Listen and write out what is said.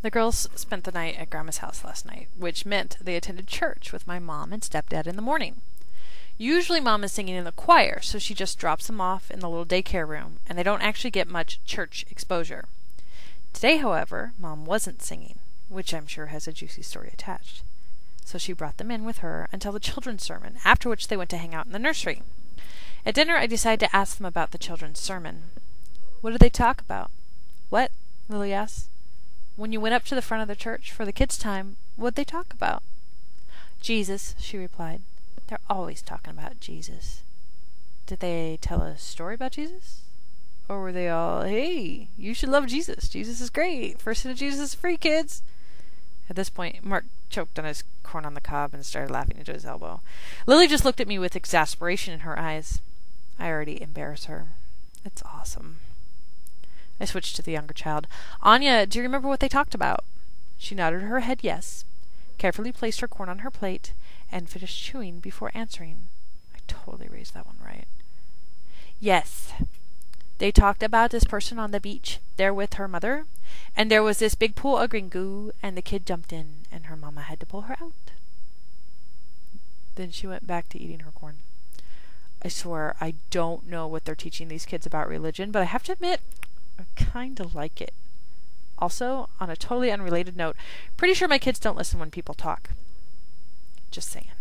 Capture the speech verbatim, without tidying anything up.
The girls spent the night at Grandma's house last night, which meant they attended church with my mom and stepdad in the morning. Usually Mom is singing in the choir, so she just drops them off in the little daycare room, and they don't actually get much church exposure. Today, however, Mom wasn't singing, which I'm sure has a juicy story attached. So she brought them in with her until the children's sermon, after which they went to hang out in the nursery. At dinner, I decided to ask them about the children's sermon. "What did they talk about?" "What?" Lily asked. "When you went up to the front of the church for the kids' time, what'd they talk about?" "Jesus," she replied. "They're always talking about Jesus." "Did they tell a story about Jesus? Or were they all, 'Hey, you should love Jesus. Jesus is great. First hit of Jesus is free, kids.'" At this point, Mark choked on his corn on the cob and started laughing into his elbow. Lily just looked at me with exasperation in her eyes. I already embarrass her. It's awesome. I switched to the younger child. "Anya, do you remember what they talked about?" She nodded her head yes, carefully placed her corn on her plate, and finished chewing before answering. I totally raised that one right. "Yes. They talked about this person on the beach, there with her mother, and there was this big pool of green goo, and the kid jumped in, and her mama had to pull her out." Then she went back to eating her corn. I swear, I don't know what they're teaching these kids about religion, but I have to admit, I kinda like it. Also, on a totally unrelated note, pretty sure my kids don't listen when people talk. Just saying.